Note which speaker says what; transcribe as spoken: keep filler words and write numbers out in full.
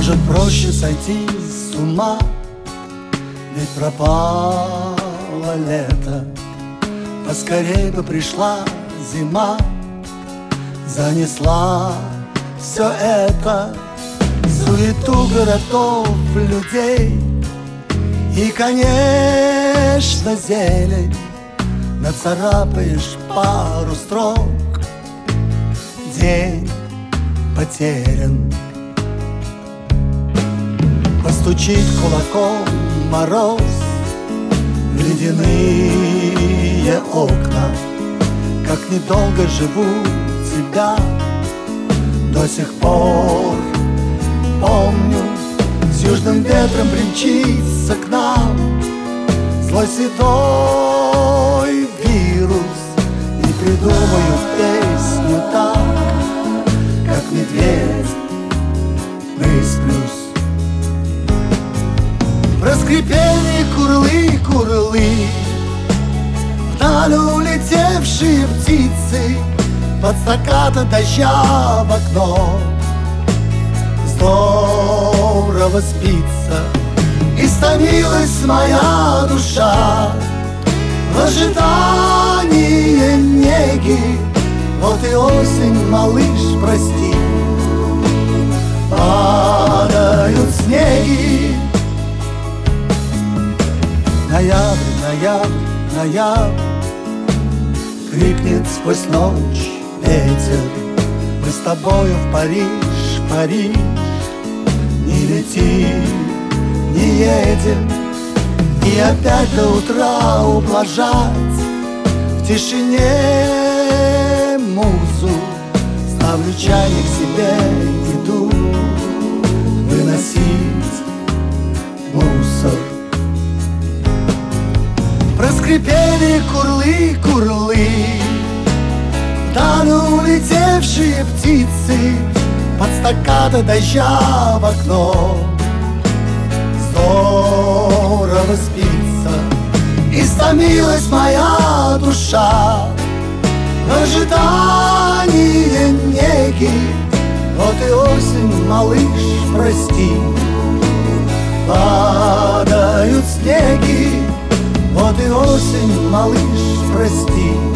Speaker 1: Может, проще сойти с ума, ведь пропало лето. Поскорей бы пришла зима, занесла все это, суету городов, людей и, конечно, зелень. Нацарапаешь пару строк, день потерян. Постучит кулаком мороз в ледяные окна. Как недолго живу тебя, до сих пор помню. С южным ветром примчится к нам злой седой вирус, и придумаю песню так, как медведь высплюсь. Проскрипели курлы, курлы, вдаль улетевшие птицы, под стаккато дождя в окно. Здорово спится, истомилась моя душа в ожидании неги. Вот и осень, малыш, прости, падают снеги. Ноябрь, ноябрь, ноябрь, крикнет сквозь ночь ветер. Мы с тобою в Париж, Париж, не летим, не едем. И опять до утра ублажать в тишине музу. Ставлю чайник себе, иду выносить мусор. Проскрипели курлы, курлы, вдаль улетевшие птицы, под стаккато дождя в окно. Здорово спится, истомилась моя душа в ожидании неги. Вот и осень, малыш, прости, падают снеги. Вот и осень, малыш, прости.